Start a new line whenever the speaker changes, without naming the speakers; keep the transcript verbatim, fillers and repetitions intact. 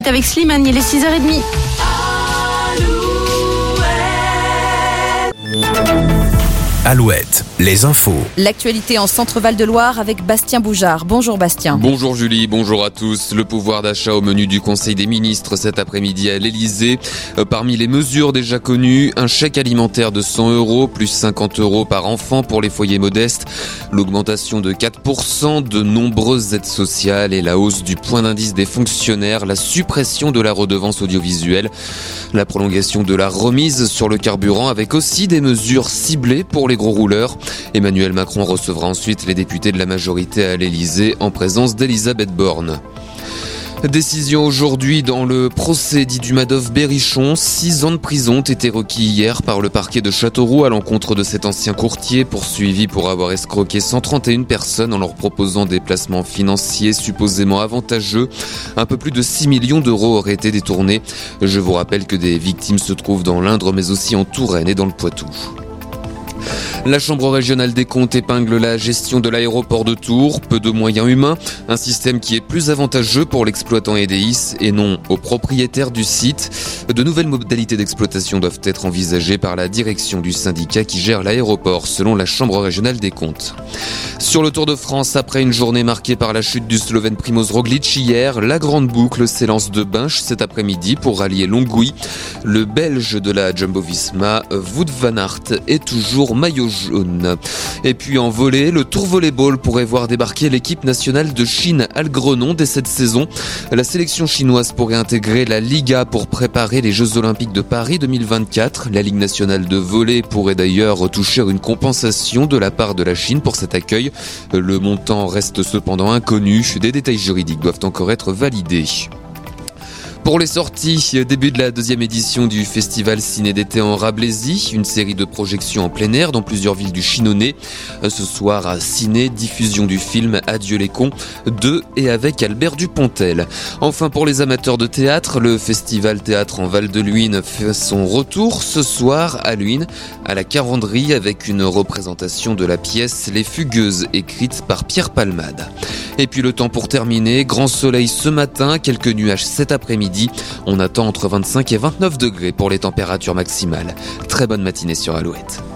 Avec Slimane, il est six heures trente.
Alouette, les infos.
L'actualité en Centre-Val de Loire avec Bastien Boujard. Bonjour Bastien.
Bonjour Julie, bonjour à tous. Le pouvoir d'achat au menu du Conseil des ministres cet après-midi à l'Elysée. Euh, parmi les mesures déjà connues, un chèque alimentaire de cent euros, plus cinquante euros par enfant pour les foyers modestes, l'augmentation de quatre pour cent de nombreuses aides sociales et la hausse du point d'indice des fonctionnaires, la suppression de la redevance audiovisuelle, la prolongation de la remise sur le carburant avec aussi des mesures ciblées pour les gros rouleurs. Emmanuel Macron recevra ensuite les députés de la majorité à l'Elysée en présence d'Elisabeth Borne. Décision aujourd'hui dans le procès dit Madoff-Berrichon. Six ans de prison ont été requis hier par le parquet de Châteauroux à l'encontre de cet ancien courtier poursuivi pour avoir escroqué cent trente et une personnes en leur proposant des placements financiers supposément avantageux. Un peu plus de six millions d'euros auraient été détournés. Je vous rappelle que des victimes se trouvent dans l'Indre mais aussi en Touraine et dans le Poitou. La Chambre régionale des comptes épingle la gestion de l'aéroport de Tours. Peu de moyens humains, un système qui est plus avantageux pour l'exploitant Edeis et non aux propriétaires du site. De nouvelles modalités d'exploitation doivent être envisagées par la direction du syndicat qui gère l'aéroport, selon la Chambre régionale des comptes. Sur le Tour de France, après une journée marquée par la chute du Slovène Primož Roglič hier, la grande boucle s'élance de Binche cet après-midi pour rallier Longwy. Le Belge de la Jumbo-Visma, Wout van Aert, est toujours maillot jaune. Et puis en volley, le Tour Volleyball pourrait voir débarquer l'équipe nationale de Chine à Grenon dès cette saison. La sélection chinoise pourrait intégrer la Liga pour préparer les Jeux Olympiques de Paris deux mille vingt-quatre. La Ligue nationale de volley pourrait d'ailleurs toucher une compensation de la part de la Chine pour cet accueil. Le montant reste cependant inconnu. Des détails juridiques doivent encore être validés. Pour les sorties, début de la deuxième édition du festival ciné d'été en Rablésie, une série de projections en plein air dans plusieurs villes du Chinonais. Ce soir à Ciné, diffusion du film Adieu les cons de et avec Albert Dupontel. Enfin pour les amateurs de théâtre, le festival théâtre en Val de Luynes fait son retour ce soir à Luynes, à la Caranderie, avec une représentation de la pièce Les Fugueuses, écrite par Pierre Palmade. Et puis le temps pour terminer, grand soleil ce matin, quelques nuages cet après-midi. On attend entre vingt-cinq et vingt-neuf degrés pour les températures maximales. Très bonne matinée sur Alouette.